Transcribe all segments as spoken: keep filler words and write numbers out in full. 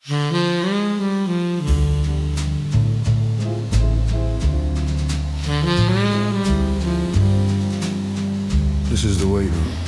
This is the waiting room.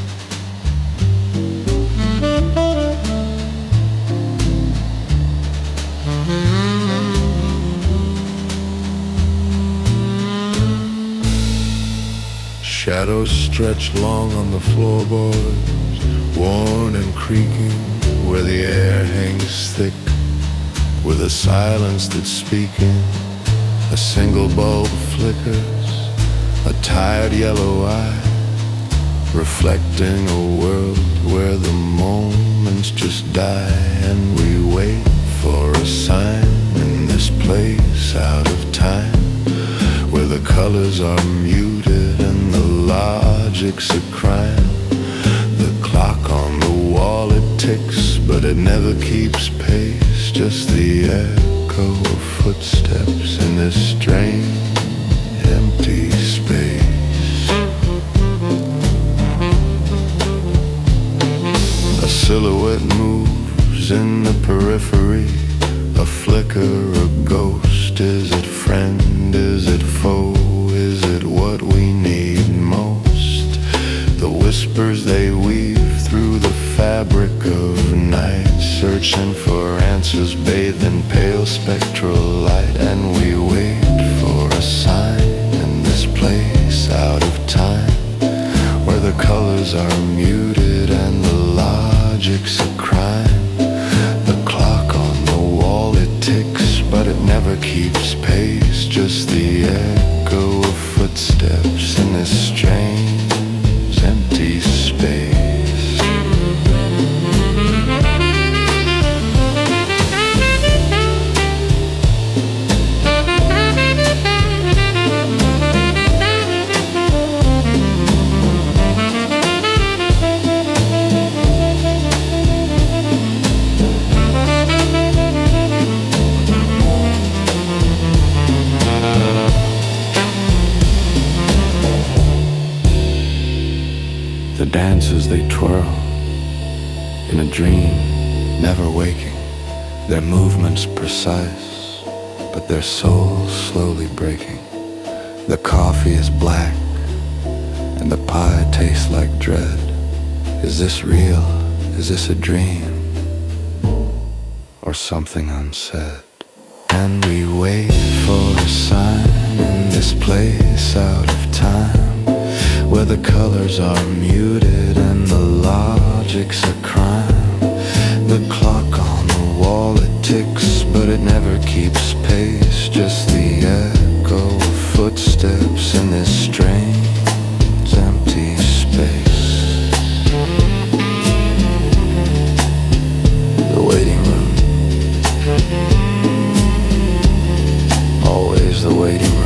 Shadows stretch long on the floorboards, worn and creaking, where the air hangs thick with a silence that's speaking. A single bulb flickers, a tired yellow eye, reflecting a world where the moments just die. And we wait for a sign in this place out of time, where the colors are muted and the logic's a crime. The clock on the wall, it ticks, but it never keeps pace. Just the echo of footsteps in this strange, empty space. A silhouette moves in the periphery, a flicker, a ghost. Is it friend? Is it foe? Is it what we need most? The whispers they weave through the fabric of night, searching for answers bathed in pale spectral light. And we wait for a sign in this place out of time, where the colors are muted and the logic's a crime. The clock on the wall, it ticks, but it never keeps pace. Just the echo of footsteps in this strange, empty space. The dancers they twirl in a dream, never waking. Their movements precise, but their souls slowly breaking. The coffee is black, and the pie tastes like dread. Is this real? Is this a dream? Or something unsaid? And we wait for a sign in this place out of time, where the colors are muted and the logic's a crime. The clock on the wall, it ticks, but it never keeps pace. Just the echo of footsteps in this strange, empty space. The waiting room, always the waiting room.